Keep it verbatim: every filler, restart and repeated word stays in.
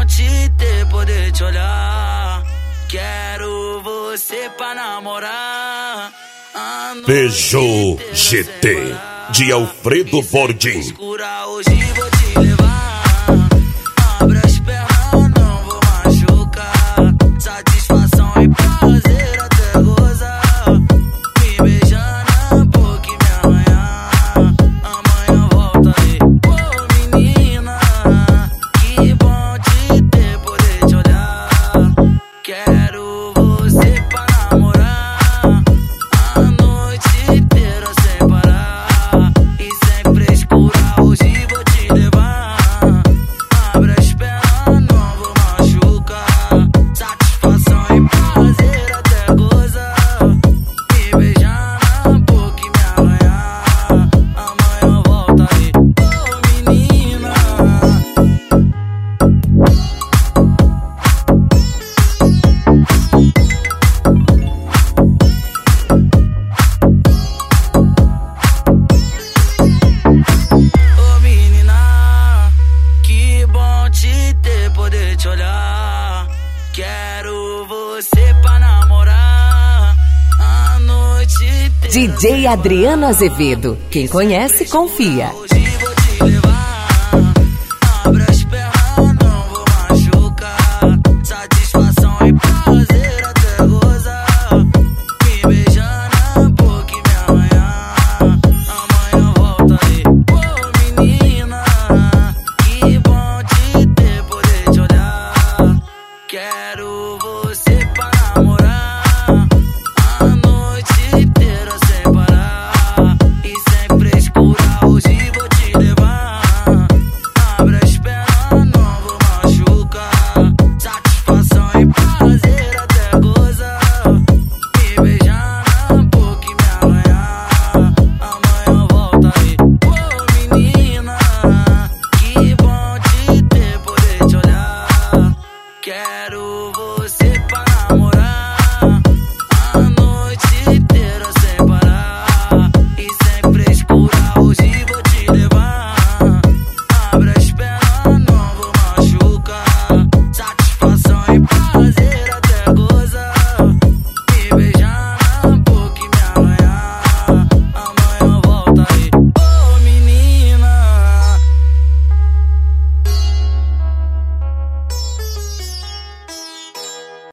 te ter, poder te olhar. Quero você pra namorar. Peugeot G T de Alfredo Bordim. Hoje vou te levar. Abre as pernas, não vou machucar. Satisfação e prazer até gozar. Me beijar na boca e me arranhar. Amanhã volta aí. Ô menina, que bom te ter, poder te olhar. Quero você pra namorar. A noite inteira sem parar. E sem frescura, hoje vou te levar. Abre as pernas, não vou machucar. Satisfação e prazer até gozar. Me beijar na boca e me arranhar. Amanhã volta aí. Ô menina. Ô menina, que bom te ter, poder te olhar. Quero você pra namorar. A noite inteira. D J Adriano Azevedo. Quem conhece, confia. Hoje vou te levar.